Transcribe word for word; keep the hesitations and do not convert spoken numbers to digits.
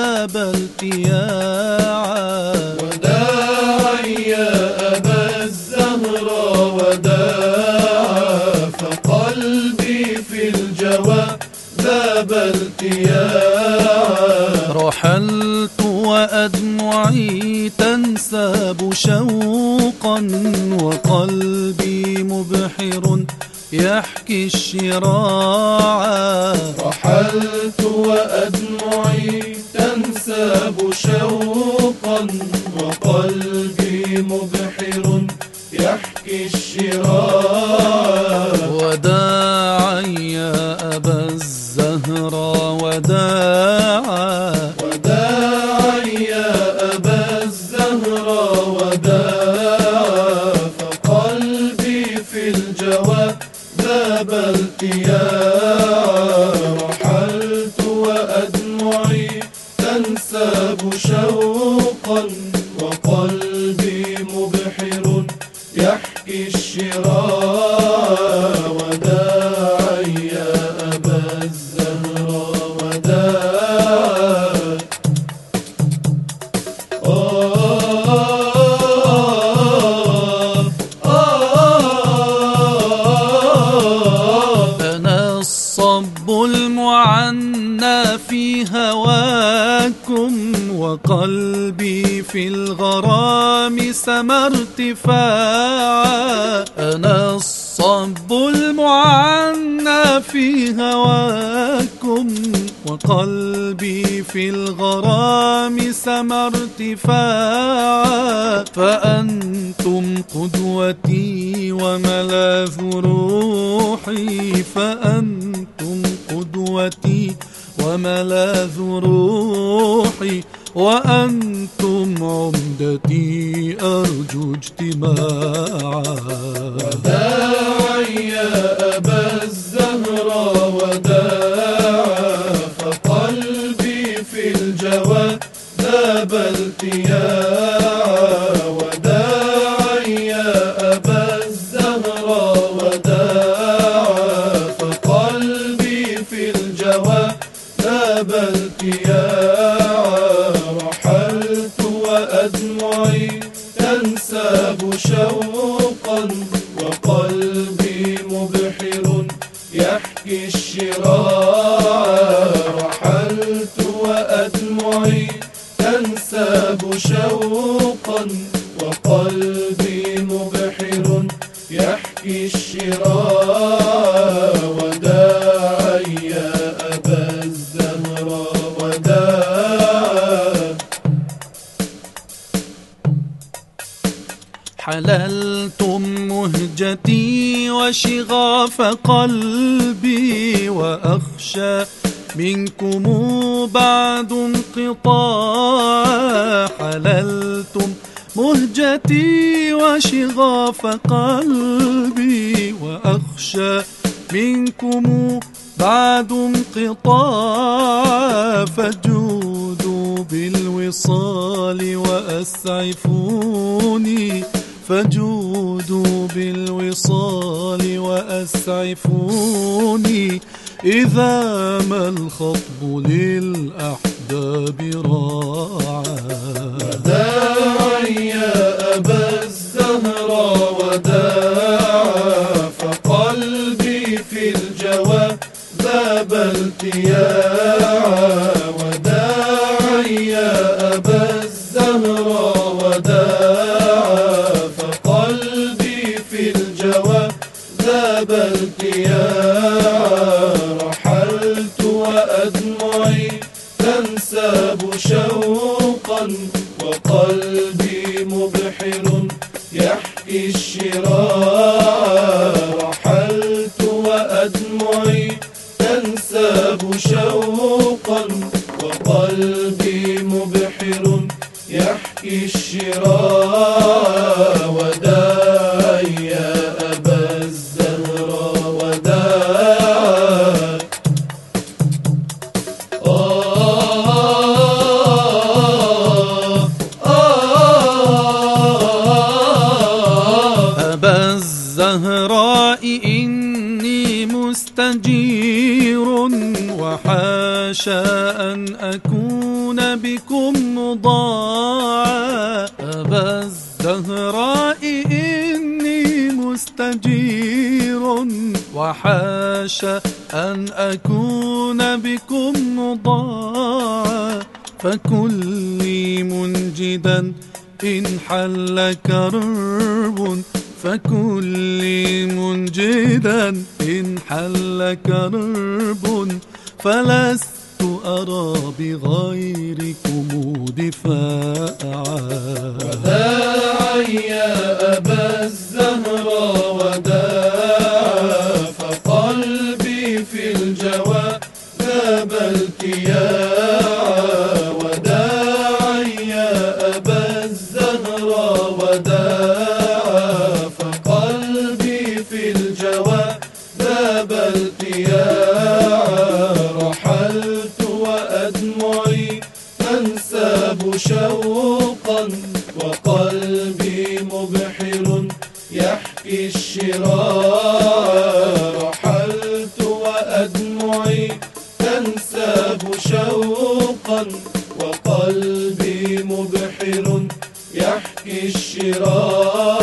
ذاب التياعا. وداعي يا أبا الزهراء وداعا، فقلبي في الجوى ذاب التياعا. رحلت وأدمعي تنساب شوقا، وقلبي مبحر يحكي الشراعا. رحلت وأدمعي تنساب شوقا، وقلبي مبحر يحكي الشراعا. وداعا يا أبا الزهراء وداعا. وداعا يا أبا الزهراء وداعا، فقلبي في الجوى ذاب التياعا. رحلت وأدمعي تنساب شوقا، وقلبي مبحر يحكي الشراعا. وداعا يا أبا الزهراء وداعا. أنا الصب المعنى في هواكم، وقلبي في الغرام سما ارتفاعا. أنا الصب المعنى في هواكم، وقلبي في الغرام سما ارتفاعا. فأنتم قدوتي وملاذ روحي، فأنتم قدوتي وملاذ روحي، وأنتم عمدتي أرجو اجتماعا. وداعا يا أبا الزهراء وداعا، فقلبي في الجوى ذاب التياعا. وداعا يا أبا الزهراء وداعا، فقلبي في الجوى ذاب التياعا. رحلت وأدمعي تنساب شوقا، وقلبي مبحر يحكي الشراعا. رحلت وأدمعي تنساب شوقا، وقلبي مبحر يحكي الشراعا. وداعا يا أبا الزهراء وداعا. حللتم مهجتي وشغاف قلبي، وأخشى منكم بعد انقطاع. حللتم مهجتي وشغاف قلبي، وأخشى منكم بعد انقطاع. فجودوا بالوصال وأسعفوني، فجودوا بالوصال وأسعفوني، إذا ما الخطب للأحباب راعا. وداعا يا أبا الزهراء وداعا، فقلبي في الجوى ذاب التياعا. وداعا يا أبا الزهراء وداعا، فقلبي في الجوى ذاب التياعا. رحلت وأدمعي تنساب شوقا، وقلبي مبحر يحكي الشراعا. رحلت وأدمعي تنساب شوقا، وقلبي مبحر يحكي الشراعا. وداعا يا أبا الزهراء وداعا. أبا الزهراء إني مستجير، وحاشا أن أكون بكم مضاعا. أبا الزهراء إني مستجير وحاش أن أكون بكم مضاعا. فكن لي منجدا إن حل كرب، فكن لي منجدا إن حل كرب، فلست أرى بغيركم دفاعا. وداعا يا أبا الزهراء وداعا، فقلبي في الجوى ذاب التياعا. وداعا يا أبا الزهراء وداعا، فقلبي في الجوى ذاب التياعا. رحلت وأدمعي تنساب شوقا، وقلبي مبحر يحكي الشراع. رحلت وأدمعي تنساب شوقا، وقلبي مبحر يحكي الشراع.